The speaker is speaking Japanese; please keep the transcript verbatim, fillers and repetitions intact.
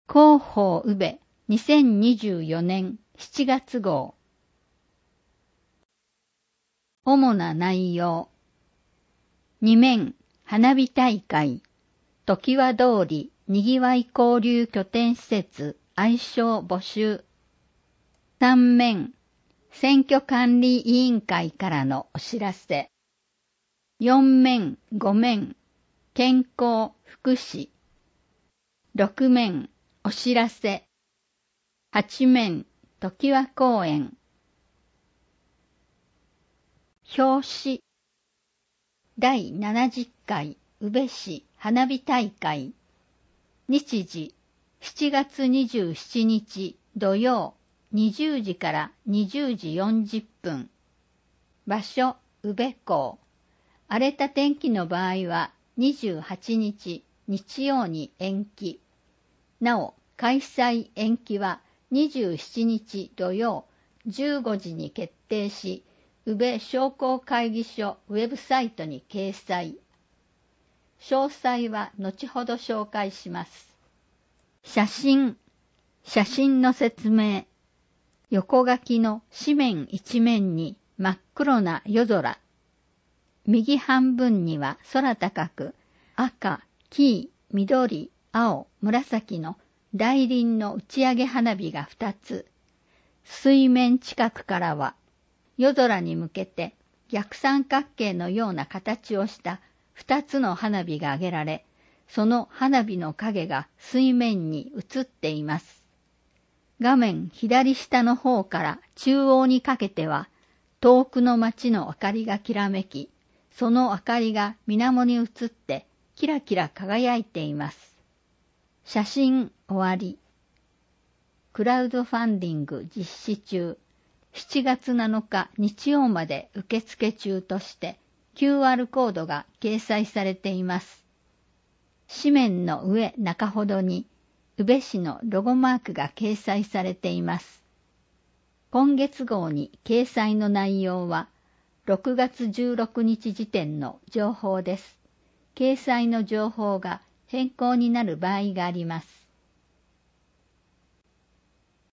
広報宇部にせんにじゅうよねんしちがつ号。主な内容。に面花火大会、常盤通りにぎわい交流拠点施設愛称募集。さん面選挙管理委員会からのお知らせ。よん面ご面健康福祉。ろく面お知らせ。はち面常盤公園。表紙。だいななじゅっかい宇部市花火大会。日時しちがつにじゅうしちにち土曜にじゅうじからにじゅうじよんじゅっぷん。場所宇部港。荒れた天気の場合はにじゅうはちにち日曜に延期。なお、開催延期はにじゅうしちにち土曜じゅうごじに決定し、宇部商工会議所ウェブサイトに掲載。詳細は後ほど紹介します。写真。写真の説明。横書きの紙面一面に真っ黒な夜空。右半分には空高く赤、黄、緑、青、紫の大輪の打ち上げ花火が二つ。水面近くからは夜空に向けて逆三角形のような形をした二つの花火が上げられ、その花火の影が水面に映っています。画面左下の方から中央にかけては遠くの街の明かりがきらめき、その明かりが水面に映ってキラキラ輝いています。写真終わり。クラウドファンディング実施中。しちがつなのか日曜まで受付中として キューアール コードが掲載されています。紙面の上中ほどに宇部市のロゴマークが掲載されています。今月号に掲載の内容はろくがつじゅうろくにち時点の情報です。掲載の情報が変更になる場合があります。